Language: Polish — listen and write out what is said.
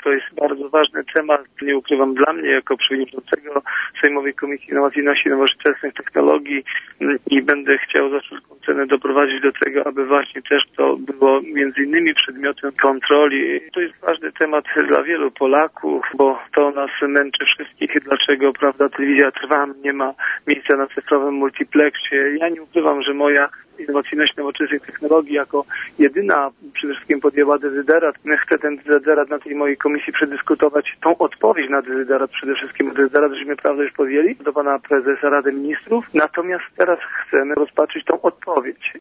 To jest bardzo ważny temat, nie ukrywam, dla mnie jako przewodniczącego Sejmowej Komisji Innowacyjności i Nowoczesnych Technologii i będę chciał za wszelką cenę doprowadzić do tego, aby właśnie też to było między innymi przedmiotem kontroli. To jest ważny temat dla wielu Polaków, bo to nas męczy wszystkich. Dlaczego, prawda, telewizja trwa, nie ma miejsca na cyfrowym multiplexie. Ja nie ukrywam, że moja innowacyjność nowoczesnych technologii jako jedyna przede wszystkim podjęła dezyderat. Chcę ten dezyderat na tej mojej komisji przedyskutować, tą odpowiedź na dezyderat, przede wszystkim dezyderat, żeśmy prawda już podjęli do pana prezesa Rady Ministrów. Natomiast teraz chcemy rozpatrzyć tą odpowiedź.